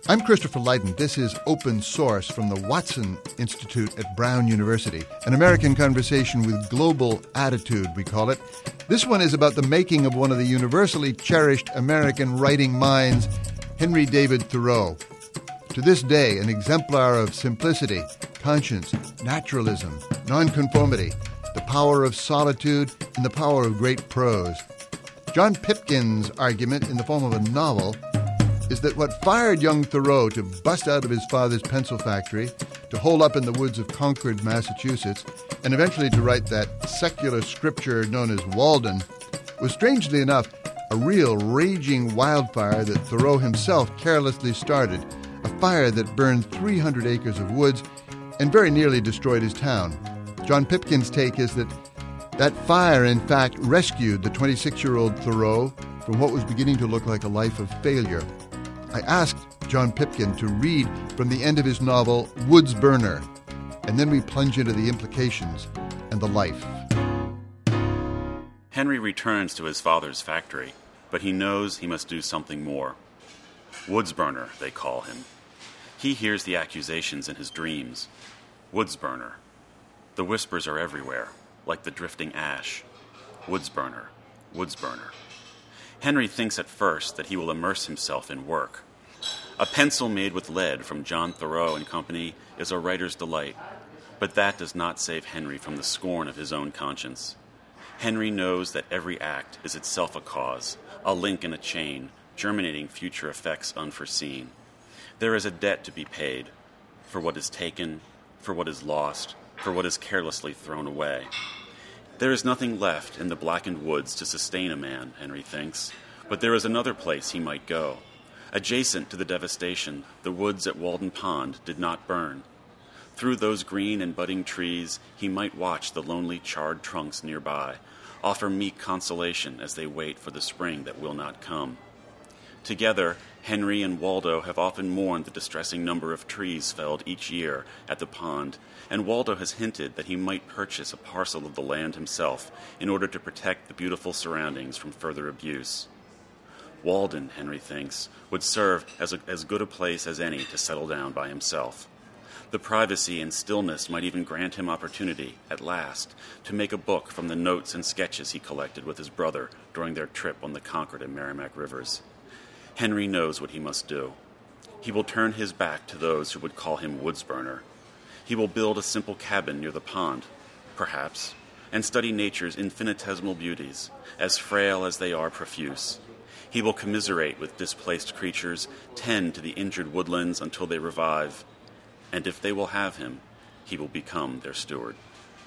I'm Christopher Lydon. This is Open Source from the Watson Institute at Brown University, an American conversation with global attitude, we call it. This one is about the making of one of the universally cherished American writing minds, Henry David Thoreau. To this day, an exemplar of simplicity, conscience, naturalism, nonconformity, the power of solitude, and the power of great prose. John Pipkin's argument in the form of a novel is that what fired young Thoreau to bust out of his father's pencil factory, to hole up in the woods of Concord, Massachusetts, and eventually to write that secular scripture known as Walden, was strangely enough a real raging wildfire that Thoreau himself carelessly started, a fire that burned 300 acres of woods and very nearly destroyed his town. John Pipkin's take is that that fire, in fact, rescued the 26-year-old Thoreau from what was beginning to look like a life of failure. I asked John Pipkin to read from the end of his novel, Woods Burner, and then we plunge into the implications and the life. Henry returns to his father's factory, but he knows he must do something more. Woods Burner, they call him. He hears the accusations in his dreams. Woods Burner. The whispers are everywhere, like the drifting ash. Woods Burner. Woods Burner. Henry thinks at first that he will immerse himself in work. A pencil made with lead from John Thoreau and Company is a writer's delight, but that does not save Henry from the scorn of his own conscience. Henry knows that every act is itself a cause, a link in a chain, germinating future effects unforeseen. There is a debt to be paid for what is taken, for what is lost, for what is carelessly thrown away. There is nothing left in the blackened woods to sustain a man, Henry thinks, but there is another place he might go. Adjacent to the devastation, the woods at Walden Pond did not burn. Through those green and budding trees, he might watch the lonely charred trunks nearby, offer meek consolation as they wait for the spring that will not come. Together, Henry and Waldo have often mourned the distressing number of trees felled each year at the pond, and Waldo has hinted that he might purchase a parcel of the land himself in order to protect the beautiful surroundings from further abuse. Walden, Henry thinks, would serve as good a place as any to settle down by himself. The privacy and stillness might even grant him opportunity, at last, to make a book from the notes and sketches he collected with his brother during their trip on the Concord and Merrimack rivers. Henry knows what he must do. He will turn his back to those who would call him Woods Burner. He will build a simple cabin near the pond, perhaps, and study nature's infinitesimal beauties, as frail as they are profuse. He will commiserate with displaced creatures, tend to the injured woodlands until they revive, and if they will have him, he will become their steward.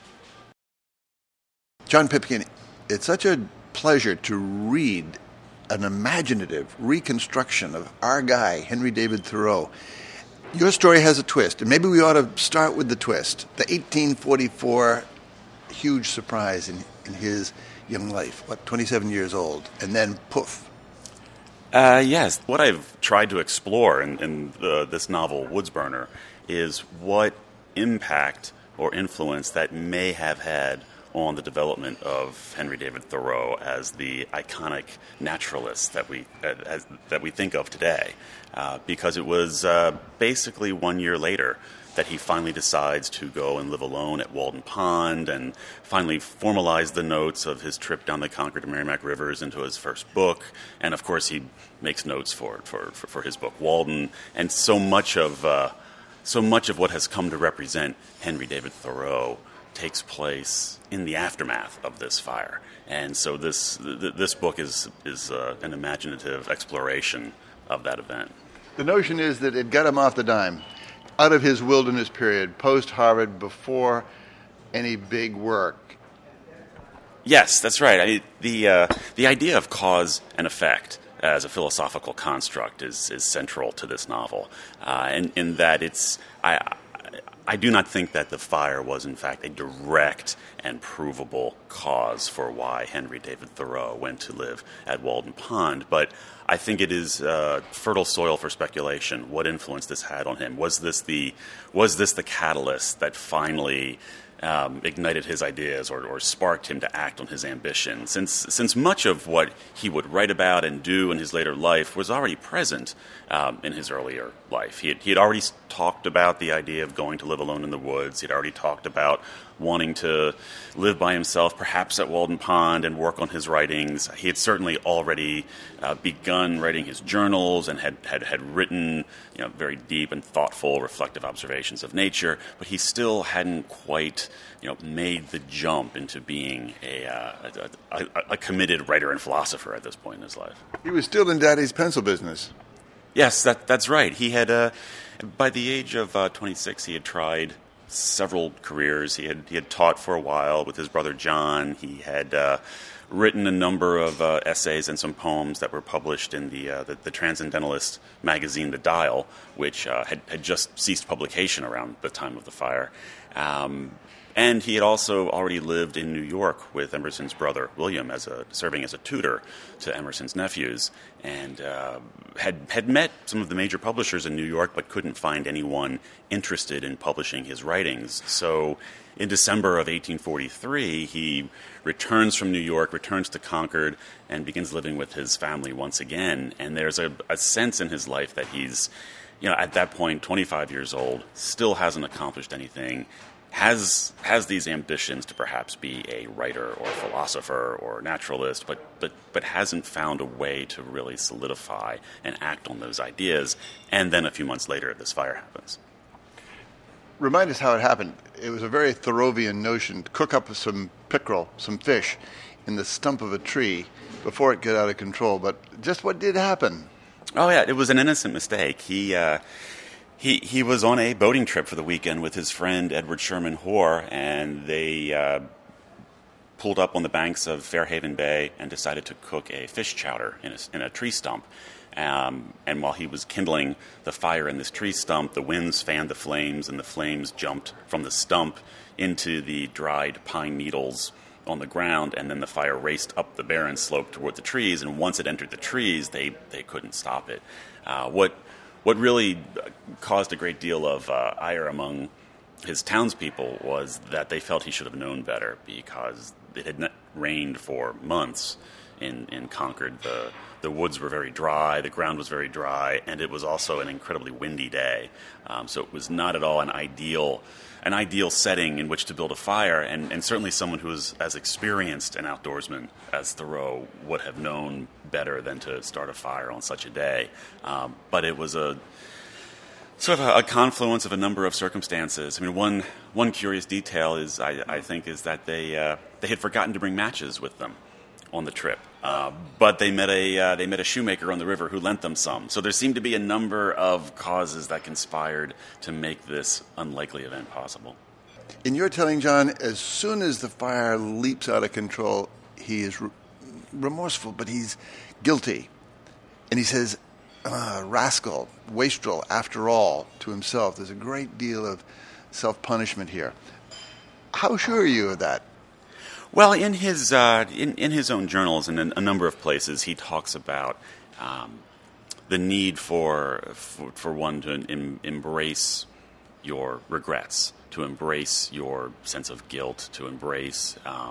John Pipkin, it's such a pleasure to read an imaginative reconstruction of our guy, Henry David Thoreau. Your story has a twist, and maybe we ought to start with the twist. The 1844 huge surprise in his young life, 27 years old, and then poof. Yes. What I've tried to explore in this novel, Woods Burner, is what impact or influence that may have had on the development of Henry David Thoreau as the iconic naturalist that we think of today, because it was basically 1 year later that he finally decides to go and live alone at Walden Pond and finally formalize the notes of his trip down the Concord and Merrimack rivers into his first book. And of course, he makes notes for his book Walden. And so much of what has come to represent Henry David Thoreau takes place in the aftermath of this fire. And so this book is an imaginative exploration of that event. The notion is that it got him off the dime, out of his wilderness period, post-Harvard, before any big work. Yes, that's right. The idea of cause and effect as a philosophical construct is central to this novel, and in that I do not think that the fire was, in fact, a direct and provable cause for why Henry David Thoreau went to live at Walden Pond, but I think it is fertile soil for speculation what influence this had on him. Was this the catalyst that finally ignited his ideas or sparked him to act on his ambition, since much of what he would write about and do in his later life was already present in his earlier life. He had already talked about the idea of going to live alone in the woods. He had already talked about wanting to live by himself, perhaps at Walden Pond, and work on his writings. He had certainly already begun writing his journals and had written very deep and thoughtful, reflective observations of nature, but he still hadn't quite made the jump into being a committed writer and philosopher at this point in his life. He was still in Daddy's pencil business. Yes, that's right. He had, by the age of 26, he had tried several careers. He had taught for a while with his brother John. He had written a number of essays and some poems that were published in the Transcendentalist magazine, The Dial, which had just ceased publication around the time of the fire. And he had also already lived in New York with Emerson's brother William, serving as a tutor to Emerson's nephews, and had met some of the major publishers in New York, but couldn't find anyone interested in publishing his writings. So in December of 1843, he returns from New York, returns to Concord, and begins living with his family once again. And there's a sense in his life that he's, at that point, 25 years old, still hasn't accomplished anything, has these ambitions to perhaps be a writer or philosopher or naturalist, but hasn't found a way to really solidify and act on those ideas. And then a few months later, this fire happens. Remind us how it happened. It was a very Thoreauvian notion to cook up some pickerel, some fish, in the stump of a tree before it got out of control. But just what did happen? Oh, yeah, it was an innocent mistake. He was on a boating trip for the weekend with his friend Edward Sherman Hoare, and they pulled up on the banks of Fairhaven Bay and decided to cook a fish chowder in a tree stump. And while he was kindling the fire in this tree stump, the winds fanned the flames, and the flames jumped from the stump into the dried pine needles on the ground, and then the fire raced up the barren slope toward the trees, and once it entered the trees, they couldn't stop it. What really caused a great deal of ire among his townspeople was that they felt he should have known better, because it had rained for months in Concord. The woods were very dry, the ground was very dry, and it was also an incredibly windy day. So it was not at all an ideal setting in which to build a fire, and certainly someone who was as experienced an outdoorsman as Thoreau would have known better than to start a fire on such a day. But it was a sort of a confluence of a number of circumstances. I mean, one curious detail is, I think, is that they had forgotten to bring matches with them on the trip, but they met a shoemaker on the river who lent them some. So there seemed to be a number of causes that conspired to make this unlikely event possible. In your telling, John, as soon as the fire leaps out of control, he is remorseful, but he's guilty, and he says, "Rascal, wastrel, after all," to himself. There's a great deal of self-punishment here. How sure are you of that? Well, in his own journals and in a number of places, he talks about the need for one to embrace your regrets, to embrace your sense of guilt, to embrace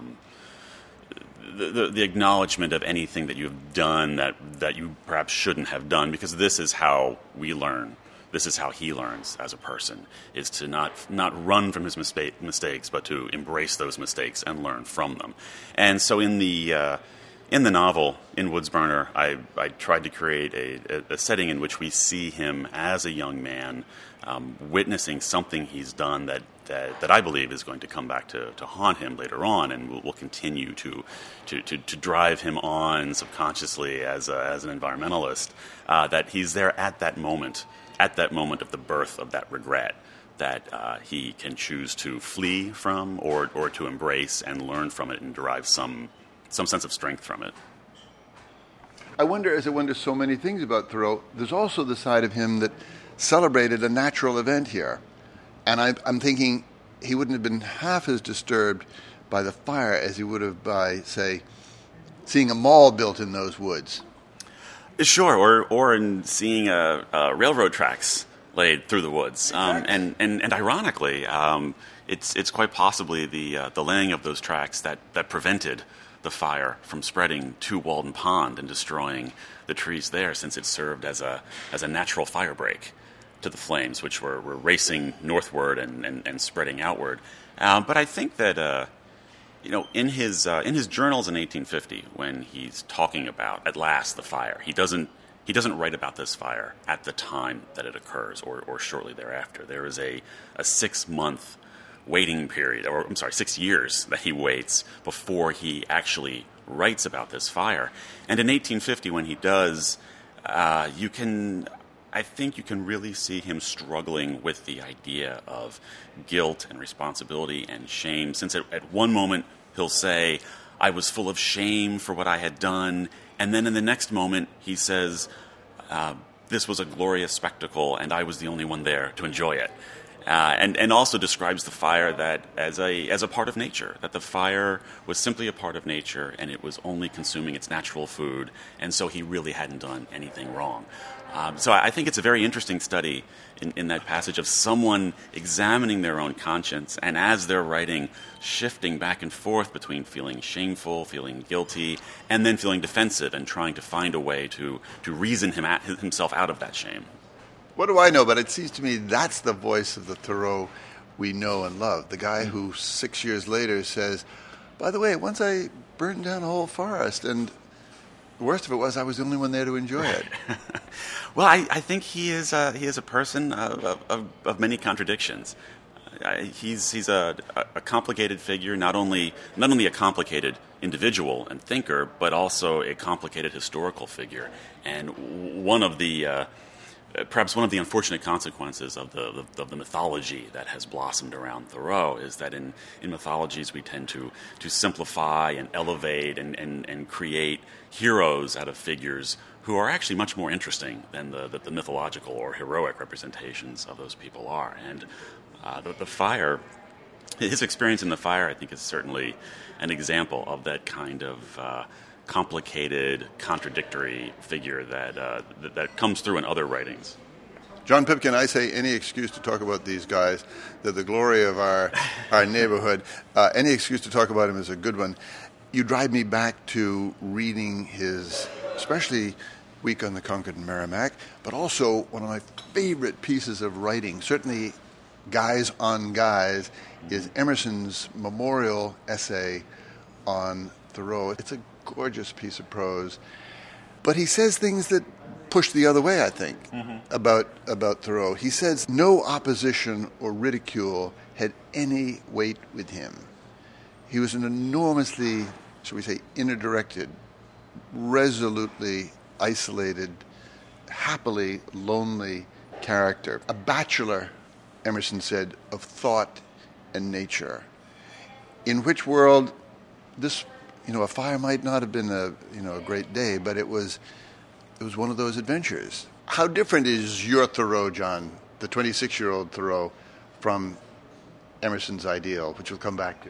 the acknowledgement of anything that you've done that you perhaps shouldn't have done, because this is how we learn. This is how he learns as a person, is to not run from his mistakes, but to embrace those mistakes and learn from them. And so in the novel, in Woodsburner, I tried to create a setting in which we see him as a young man witnessing something he's done that I believe is going to come back to haunt him later on, and will continue to drive him on subconsciously as an environmentalist. That he's there at that moment of the birth of that regret, that he can choose to flee from or to embrace and learn from it and derive some sense of strength from it. I wonder, as I wonder so many things about Thoreau, there's also the side of him that celebrated a natural event here. And I'm thinking he wouldn't have been half as disturbed by the fire as he would have by, say, seeing a mall built in those woods. Sure, or in seeing railroad tracks laid through the woods. Exactly. And ironically, it's quite possibly the laying of those tracks that prevented the fire from spreading to Walden Pond and destroying the trees there, since it served as a natural fire break to the flames, which were racing northward and spreading outward. But I think that in his journals in 1850, when he's talking about at last the fire, he doesn't write about this fire at the time that it occurs or shortly thereafter. There is a 6-month waiting period, 6 years that he waits before he actually writes about this fire. And in 1850, when he does, I think you can really see him struggling with the idea of guilt and responsibility and shame, since at one moment he'll say, I was full of shame for what I had done, and then in the next moment he says, this was a glorious spectacle and I was the only one there to enjoy it. And also describes the fire that as a part of nature, that the fire was simply a part of nature and it was only consuming its natural food, and so he really hadn't done anything wrong. So I think it's a very interesting study in that passage of someone examining their own conscience, and as they're writing, shifting back and forth between feeling shameful, feeling guilty, and then feeling defensive and trying to find a way to reason himself out of that shame. What do I know? But it seems to me that's the voice of the Thoreau we know and love. The guy who 6 years later says, by the way, once I burned down a whole forest, and the worst of it was I was the only one there to enjoy it. Well, I think he is a person of many contradictions. He's a complicated figure, not only a complicated individual and thinker, but also a complicated historical figure. And one of the perhaps one of the unfortunate consequences of the mythology that has blossomed around Thoreau is that in mythologies we tend to simplify and elevate and create heroes out of figures who are actually much more interesting than the mythological or heroic representations of those people are. And the fire, his experience in the fire, I think, is certainly an example of that kind of complicated, contradictory figure that comes through in other writings. John Pipkin, I say any excuse to talk about these guys. They're the glory of our neighborhood. Any excuse to talk about him is a good one. You drive me back to reading his, especially Week on the Concord and Merrimack, but also one of my favorite pieces of writing, certainly Guys on Guys, is Emerson's memorial essay on Thoreau. It's a gorgeous piece of prose, but he says things that push the other way, I think, about Thoreau. He says no opposition or ridicule had any weight with him. He was an enormously, shall we say, inner-directed, resolutely isolated, happily lonely character. A bachelor, Emerson said, of thought and nature. In which world this, a fire might not have been a great day, but it was one of those adventures. How different is your Thoreau, John, the 26-year-old Thoreau, from Emerson's ideal, which we'll come back to?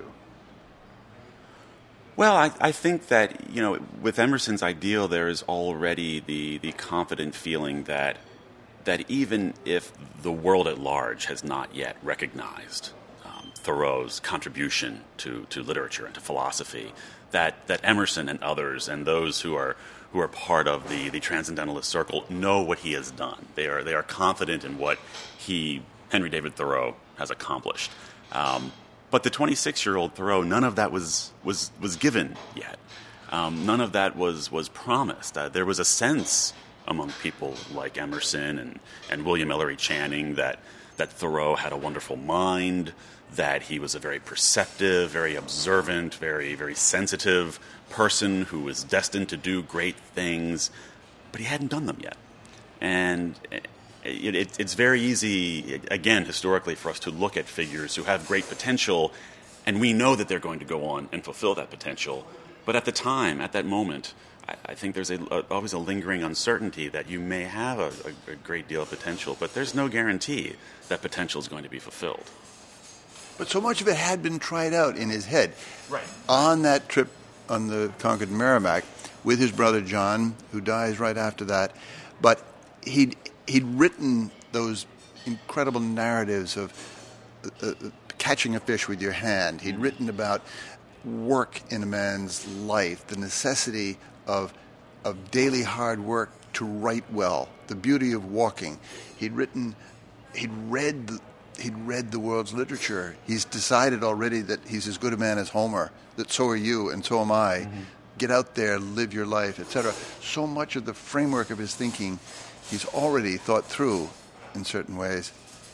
Well, I think that, with Emerson's ideal, there is already the confident feeling that even if the world at large has not yet recognized Thoreau's contribution to literature and to philosophy, that Emerson and others and those who are part of the transcendentalist circle know what he has done. They are confident in what Henry David Thoreau, has accomplished. But the 26-year-old Thoreau, none of that was given yet. None of that was promised. There was a sense among people like Emerson and William Ellery Channing that Thoreau had a wonderful mind, that he was a very perceptive, very observant, very, very sensitive person who was destined to do great things, but he hadn't done them yet. And it's very easy, again, historically, for us to look at figures who have great potential, and we know that they're going to go on and fulfill that potential. But at the time, at that moment, I think there's always a lingering uncertainty that you may have a great deal of potential, but there's no guarantee that potential is going to be fulfilled. But so much of it had been tried out in his head. Right. On that trip on the Concord and Merrimack with his brother John, who dies right after that. But he'd written those incredible narratives of catching a fish with your hand. He'd written about work in a man's life, the necessity of daily hard work to write well, the beauty of walking. He'd read the world's literature. He's decided already that he's as good a man as Homer, that so are you and so am I. Mm-hmm. Get out there, live your life, etc. So much of the framework of his thinking he's already thought through in certain ways.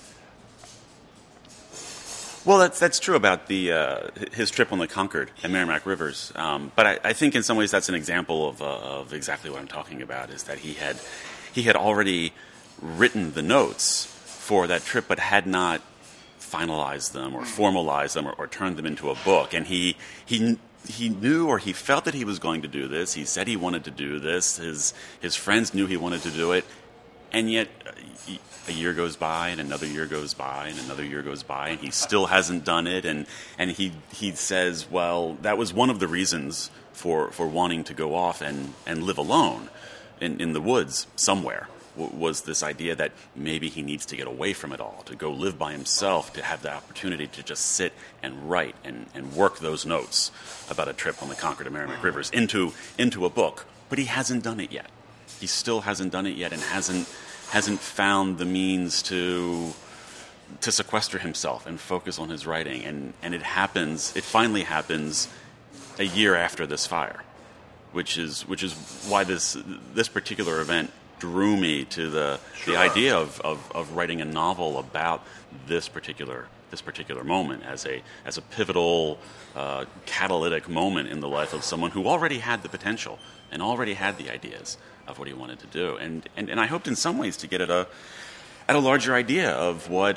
Well, that's true about his trip on the Concord and Merrimack Rivers. But I think in some ways that's an example of exactly what I'm talking about, is that he had already written the notes for that trip, but had not finalized them or formalized them or turned them into a book. And he knew, or he felt, that he was going to do this. He said he wanted to do this. His friends knew he wanted to do it. And yet a year goes by, and another year goes by, and another year goes by, and he still hasn't done it. And he says, well, that was one of the reasons for wanting to go off and live alone in the woods somewhere, was this idea that maybe he needs to get away from it all, to go live by himself, to have the opportunity to just sit and write and work those notes about a trip on the Concord and Merrimack Rivers into a book. But he hasn't done it yet. He still hasn't done it yet, and hasn't found the means to sequester himself and focus on his writing. And it finally happens a year after this fire, which is why this particular event drew me to the idea of writing a novel about this particular moment as a pivotal catalytic moment in the life of someone who already had the potential and already had the ideas of what he wanted to do, and I hoped in some ways to get at a larger idea of what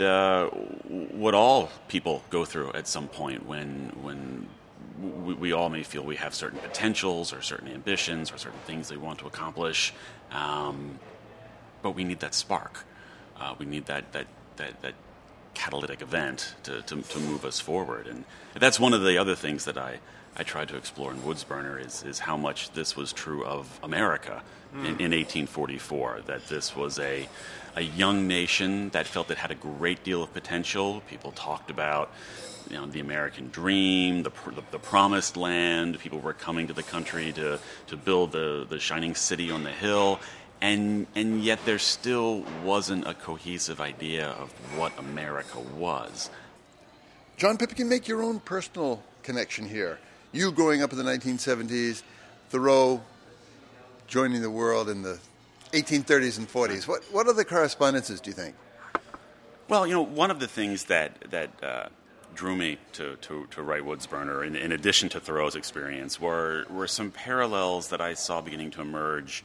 all people go through at some point when we all may feel we have certain potentials or certain ambitions or certain things they want to accomplish, but we need that spark. We need that catalytic event to move us forward, and that's one of the other things that I tried to explore in Woodsburner is how much this was true of America in 1844, that this was a young nation that felt it had a great deal of potential. People talked about the American dream, the promised land. People were coming to the country to build the shining city on the hill, and yet there still wasn't a cohesive idea of what America was. John Pipkin, make your own personal connection here. You growing up in the 1970s, Thoreau joining the world in the 1830s and 40s. What are the correspondences, do you think? Well, one of the things that drew me to write Woodsburner, in addition to Thoreau's experience, were some parallels that I saw beginning to emerge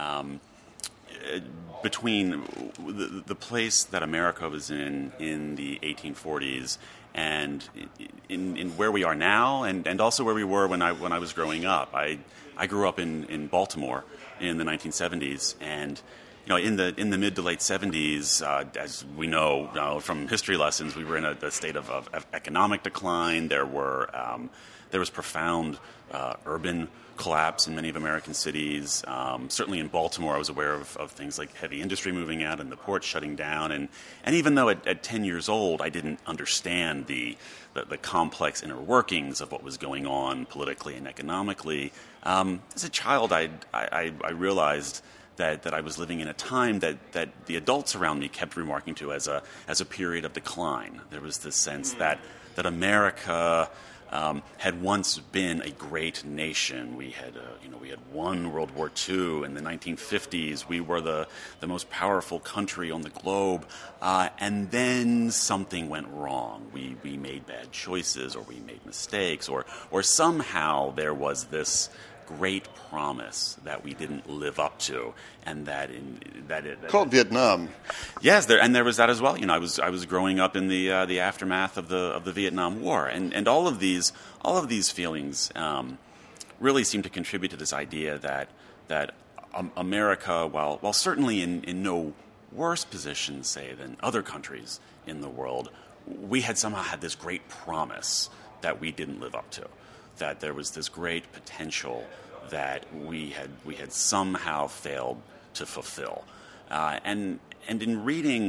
between the place that America was in the 1840s and in where we are now, and also where we were when I was growing up. I grew up in Baltimore in the 1970s, and in the mid to late 70s, as we know from history lessons, we were in a state of economic decline. There was profound urban collapse in many of American cities. Certainly in Baltimore, I was aware of things like heavy industry moving out and the ports shutting down. And even though at 10 years old I didn't understand the complex inner workings of what was going on politically and economically, as a child I realized that I was living in a time that the adults around me kept remarking to as a period of decline. There was this sense that America had once been a great nation. We had won World War II in the 1950s. We were the most powerful country on the globe, and then something went wrong. We made bad choices, or we made mistakes, or somehow there was this great promise that we didn't live up to, and that called Vietnam. Yes, there was that as well. I was growing up in the aftermath of the Vietnam War, and all of these feelings really seem to contribute to this idea that America, while certainly in no worse position, say, than other countries in the world, we had somehow had this great promise that we didn't live up to. That there was this great potential that we had somehow failed to fulfill, and in reading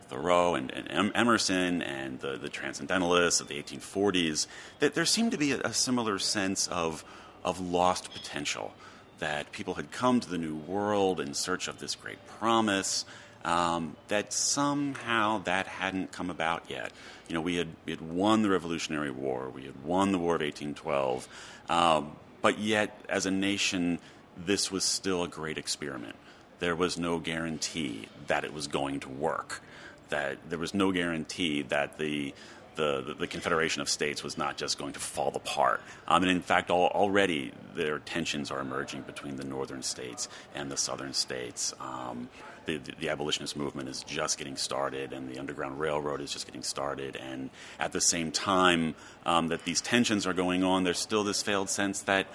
Thoreau and Emerson and the transcendentalists of the 1840s, that there seemed to be a similar sense of lost potential, that people had come to the New World in search of this great promise, that somehow that hadn't come about yet. We had won the Revolutionary War, we had won the War of 1812, but yet, as a nation, this was still a great experiment. There was no guarantee that it was going to work, that there was no guarantee that the Confederation of States was not just going to fall apart. And in fact, already there tensions are emerging between the northern states and the southern states. The abolitionist movement is just getting started, and the Underground Railroad is just getting started. And at the same time that these tensions are going on, there's still this failed sense that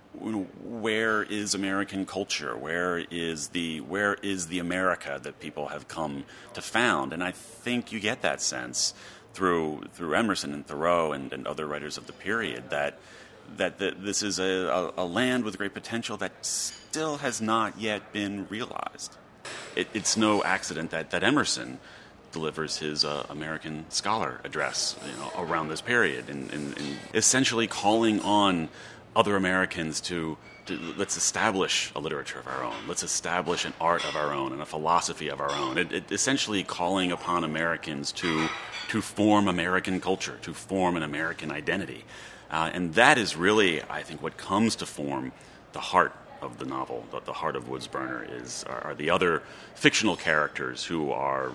where is American culture? Where is the America that people have come to found? And I think you get that sense through Emerson and Thoreau and other writers of the period that this is a land with great potential that still has not yet been realized. It's no accident that Emerson delivers his American Scholar address around this period and essentially calling on other Americans to let's establish a literature of our own, let's establish an art of our own and a philosophy of our own. It essentially calling upon Americans to form American culture, to form an American identity. And that is really, I think, what comes to form the heart of the novel. The heart of Woods Burner are the other fictional characters who are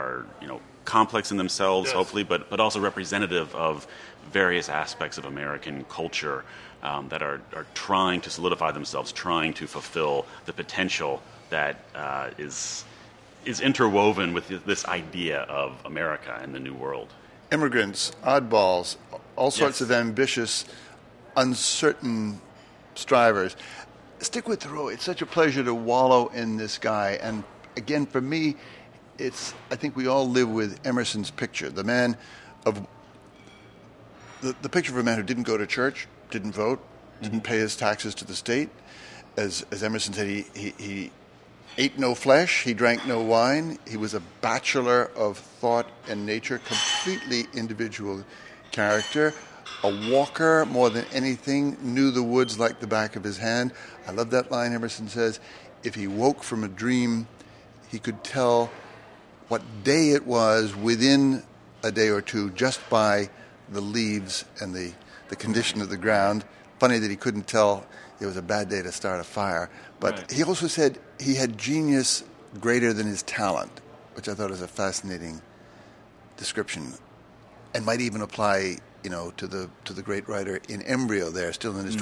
complex in themselves, yes, hopefully, but also representative of various aspects of American culture that are trying to solidify themselves, trying to fulfill the potential that is interwoven with this idea of America and the New World. Immigrants, oddballs, all sorts, yes, of ambitious, uncertain strivers. Stick with Thoreau. It's such a pleasure to wallow in this guy. And again, for me, I think we all live with Emerson's picture. The man of the picture of a man who didn't go to church, didn't vote, didn't pay his taxes to the state. As Emerson said, he ate no flesh, he drank no wine. He was a bachelor of thought and nature, completely individual character. A walker more than anything, knew the woods like the back of his hand. I love that line Emerson says, if he woke from a dream, he could tell what day it was within a day or two just by the leaves and the condition of the ground. Funny that he couldn't tell it was a bad day to start a fire. But right, he also said he had genius greater than his talent, which I thought was a fascinating description and might even apply to the great writer in embryo there, still in his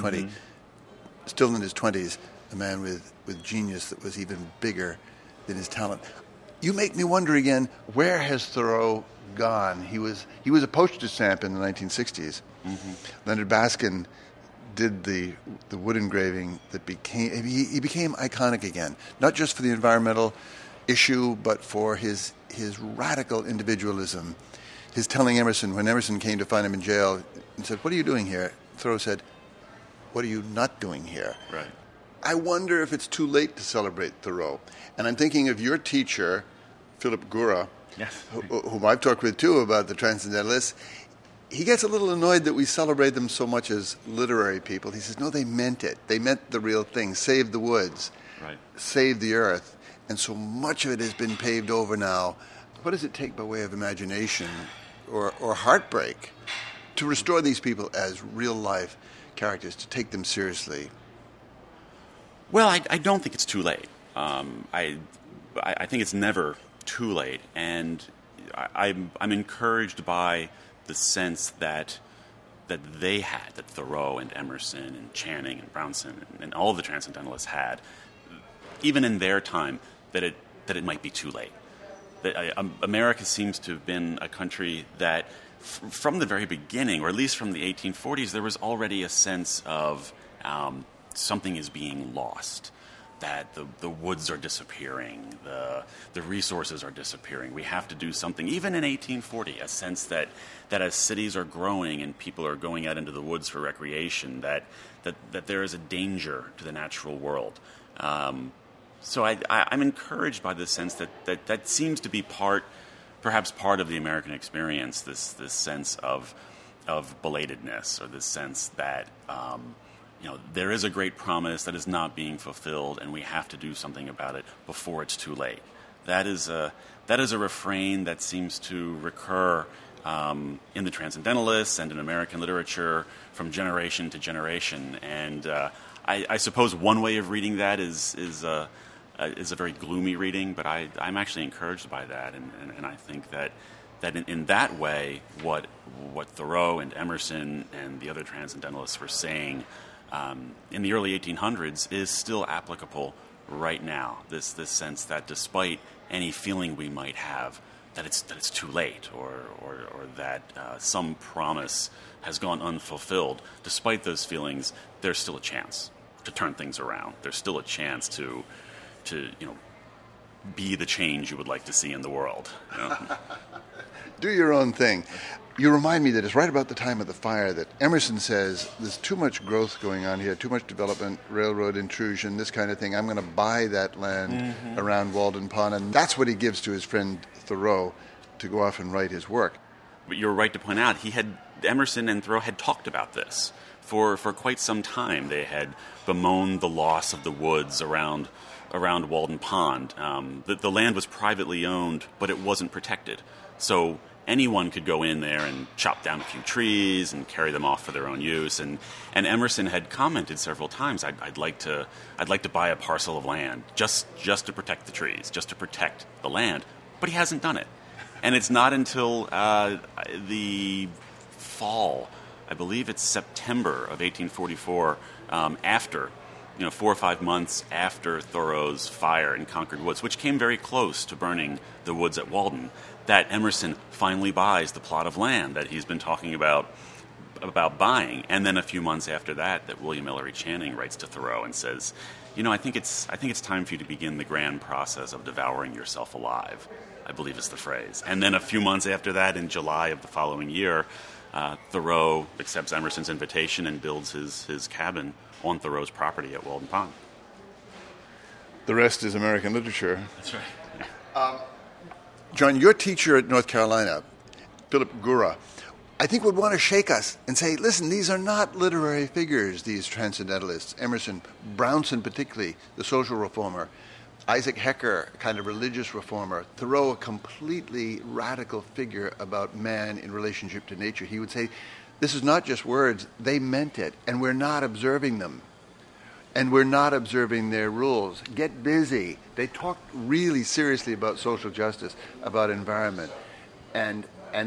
20s, a man with genius that was even bigger than his talent. You make me wonder again, where has Thoreau gone? He was a postage stamp in the 1960s. Mm-hmm. Leonard Baskin did the wood engraving that he became iconic again, not just for the environmental issue, but for his radical individualism. His telling Emerson, when Emerson came to find him in jail and said, "What are you doing here?" Thoreau said, "What are you not doing here?" Right. I wonder if it's too late to celebrate Thoreau. And I'm thinking of your teacher, Philip Gura, yes, whom I've talked with too about the Transcendentalists. He gets a little annoyed that we celebrate them so much as literary people. He says, no, they meant it. They meant the real thing. Save the woods. Right. Save the earth. And so much of it has been paved over now. What does it take by way of imagination or heartbreak to restore these people as real-life characters, to take them seriously? Well, I don't think it's too late. I think it's never too late. And I'm encouraged by the sense that they had, that Thoreau and Emerson and Channing and Brownson and all of the Transcendentalists had, even in their time, that it might be too late. That America seems to have been a country that, from the very beginning, or at least from the 1840s, there was already a sense of something is being lost. That the woods are disappearing, the resources are disappearing. We have to do something. Even in 1840, a sense that as cities are growing and people are going out into the woods for recreation, that there is a danger to the natural world. So I'm encouraged by the sense that seems to be part perhaps part of the American experience, this sense of belatedness, or this sense that there is a great promise that is not being fulfilled, and we have to do something about it before it's too late. That is a refrain that seems to recur in the Transcendentalists and in American literature from generation to generation. And I suppose one way of reading that is a very gloomy reading, but I'm actually encouraged by that, and I think that in that way, what Thoreau and Emerson and the other Transcendentalists were saying in the early 1800s is still applicable right now. This sense that despite any feeling we might have that it's too late, or that some promise has gone unfulfilled, despite those feelings, there's still a chance to turn things around. There's still a chance to be the change you would like to see in the world. Do your own thing. You remind me that it's right about the time of the fire that Emerson says there's too much growth going on here, too much development, railroad intrusion, this kind of thing. I'm going to buy that land around Walden Pond. And that's what he gives to his friend Thoreau to go off and write his work. But you're right to point out, Emerson and Thoreau had talked about this for quite some time. They had bemoaned the loss of the woods around Walden Pond. The land was privately owned, but it wasn't protected. So anyone could go in there and chop down a few trees and carry them off for their own use. And Emerson had commented several times, I'd like to buy a parcel of land just to protect the trees, just to protect the land. But he hasn't done it. And it's not until the fall, I believe it's September of 1844, after 4 or 5 months after Thoreau's fire in Concord Woods, which came very close to burning the woods at Walden, that Emerson finally buys the plot of land that he's been talking about buying. And then a few months after that William Ellery Channing writes to Thoreau and says, I think it's time for you to begin the grand process of devouring yourself alive, I believe is the phrase. And then a few months after that, in July of the following year, Thoreau accepts Emerson's invitation and builds his cabin on Thoreau's property at Walden Pond. The rest is American literature. That's right. John, your teacher at North Carolina, Philip Gura, I think would want to shake us and say, listen, these are not literary figures, these transcendentalists. Emerson, Brownson particularly, the social reformer, Isaac Hecker, a kind of religious reformer, Thoreau, a completely radical figure about man in relationship to nature. He would say, this is not just words, they meant it, and we're not observing them. And we're not observing their rules. Get busy. They talk really seriously about social justice, about environment, and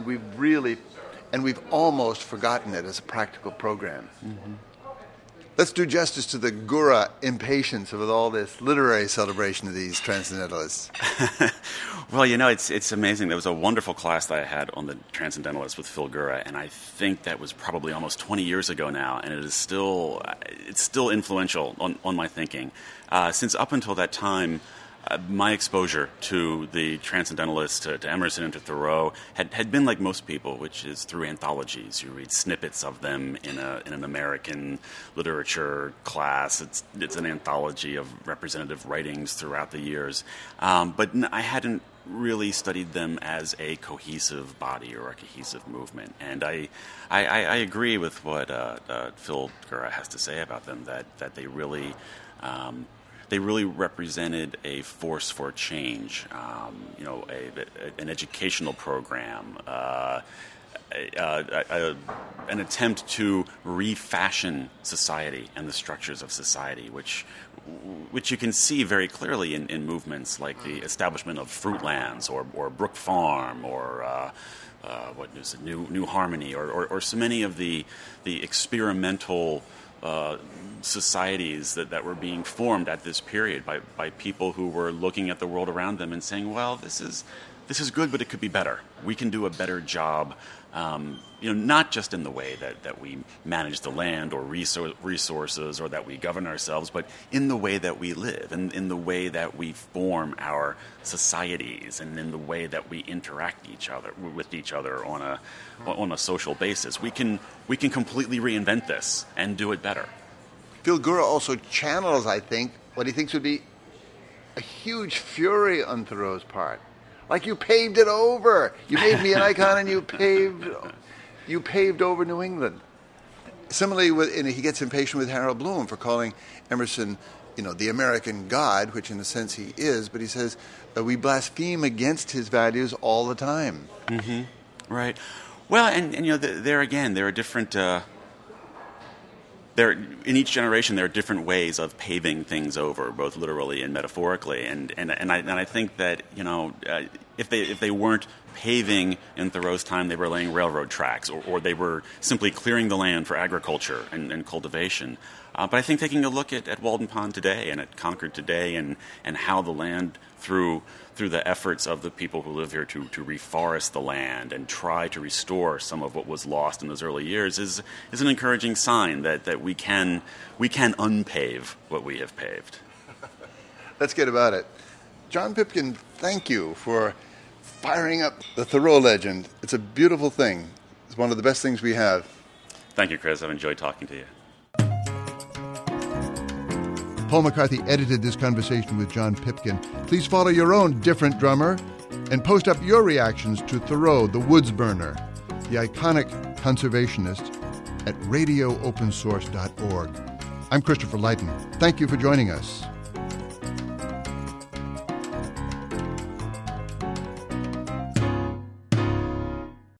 we've almost forgotten it as a practical program. Mm-hmm. Let's do justice to the Gura impatience with all this literary celebration of these transcendentalists. Well, it's amazing. There was a wonderful class that I had on the Transcendentalists with Phil Gura, and I think that was probably almost 20 years ago now, and it's still influential on my thinking. Since up until that time, my exposure to the Transcendentalists, to Emerson and to Thoreau, had been like most people, which is through anthologies. You read snippets of them in an American literature class. It's an anthology of representative writings throughout the years. But I hadn't really studied them as a cohesive body or a cohesive movement. And I agree with what Phil Gura has to say about them, that they really represented a force for change, an educational program, an attempt to refashion society and the structures of society, which you can see very clearly in movements like the establishment of Fruitlands or Brook Farm or what is it, New Harmony or so many of the experimental societies that were being formed at this period by people who were looking at the world around them and saying, well, this is good, but it could be better. We can do a better job, not just in the way that we manage the land or resources or that we govern ourselves, but in the way that we live and in the way that we form our societies and in the way that we interact with each other on a social basis. We can completely reinvent this and do it better. Phil Gura also channels, I think, what he thinks would be a huge fury on Thoreau's part. Like you paved it over. You made me an icon and you paved over New England. Similarly, he gets impatient with Harold Bloom for calling Emerson, the American God, which in a sense he is, but he says we blaspheme against his values all the time. Mm-hmm. Right. Well, and there again, there are different. In each generation, there are different ways of paving things over, both literally and metaphorically. And I think that if they weren't paving in Thoreau's time, they were laying railroad tracks, or they were simply clearing the land for agriculture and cultivation. But I think taking a look at Walden Pond today and at Concord today, and how the land through the efforts of the people who live here to reforest the land and try to restore some of what was lost in those early years is an encouraging sign that we can unpave what we have paved. Let's get about it. John Pipkin, thank you for firing up the Thoreau legend. It's a beautiful thing. It's one of the best things we have. Thank you, Chris. I've enjoyed talking to you. Paul McCarthy edited this conversation with John Pipkin. Please follow your own different drummer and post up your reactions to Thoreau, the Woods Burner, the iconic conservationist, at radioopensource.org. I'm Christopher Leighton. Thank you for joining us.